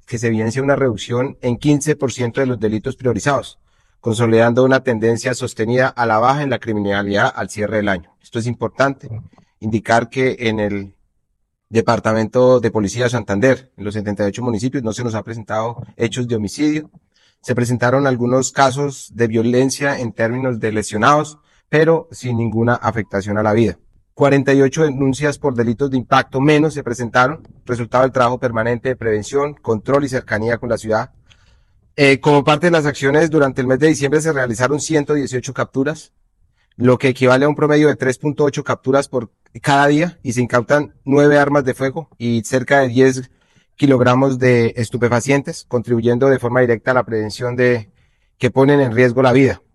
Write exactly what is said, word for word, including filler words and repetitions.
que se evidencia una reducción en quince por ciento de los delitos priorizados, consolidando una tendencia sostenida a la baja en la criminalidad al cierre del año. Esto es importante, indicar que en el Departamento de Policía de Santander, en los setenta y ocho municipios, no se nos ha presentado hechos de homicidio. Se presentaron algunos casos de violencia en términos de lesionados, pero sin ninguna afectación a la vida. cuarenta y ocho denuncias por delitos de impacto menos se presentaron, resultado del trabajo permanente de prevención, control y cercanía con la ciudad. Eh, como parte de las acciones, durante el mes de diciembre se realizaron ciento dieciocho capturas, lo que equivale a un promedio de tres punto ocho capturas por cada día, y se incautan nueve armas de fuego y cerca de diez kilogramos de estupefacientes, contribuyendo de forma directa a la prevención de que ponen en riesgo la vida.